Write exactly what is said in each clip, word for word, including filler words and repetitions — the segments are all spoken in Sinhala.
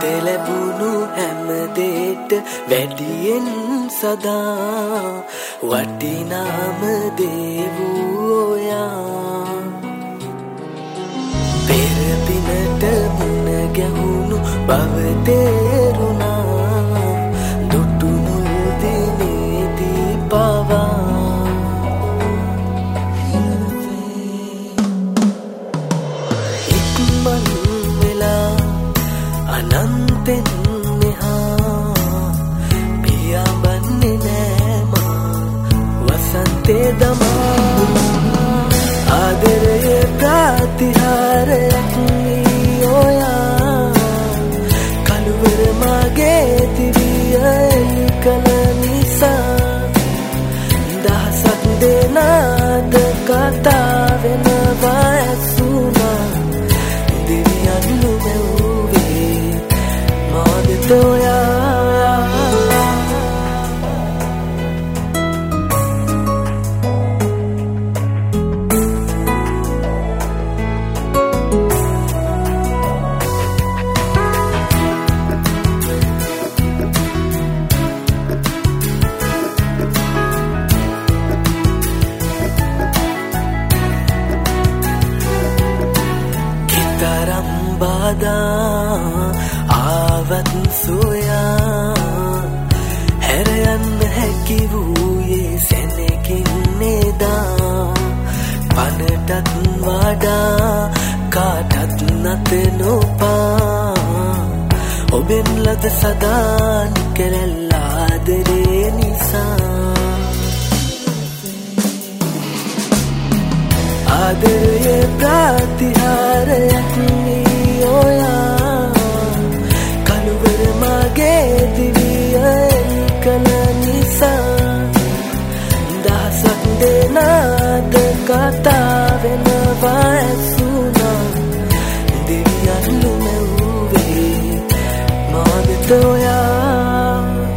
ලැබුණු හැම දෙයට වැඩියෙන් සදා වටිනාම දේ වූ ඔයා. පෙර පිනට මුණ ගැහුණු බව තේරුණා දුටු මුල් දිනේදී පවා. ඉක්මන් වෙලා අනන්තෙන් මෙහා පියාඹන්නේ නෑ මා වසන්තේ දමා. ආදරයේ ප්‍රතිහාරයක් වී ඔයා කළුවර මගේ දිවිය එලි කළ නිසා දහසක් දෙනාද කතා වෙනවා ඇසුනා දෙවියන් නුඹේ මාදෙත ඔයා. තරම් බාධා ආවත් සොයා හැර යන්න හැකි වූයේ සැනකින් නේදා. පනටත් වඩා කාටත් නැත නොපා ඔබෙන් ලද සදා නිකරැල්ල ආදරේ නිසා. ආදරයේ ප්‍රතිහාරයක් වී ඔයා කළුවර මගේ දිවිය එලි කළ නිසා දහසක් දෙනාද කතා වෙනවා ඇසුනා දෙවියන් නුඹේ මාදෙත ඔයා.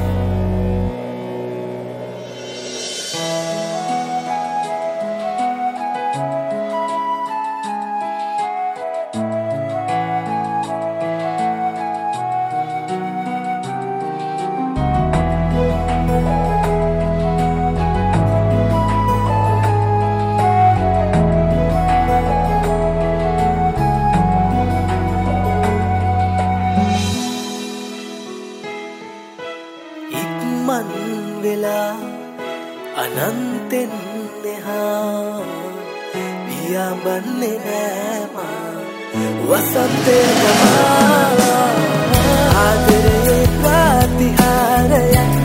ඉක්මන් වෙලා අනන්තෙන් මෙහා පියාඹන්නේ නෑ මා වසන්තේ දමා. ආදරයේ ප්‍රතිහාරයක්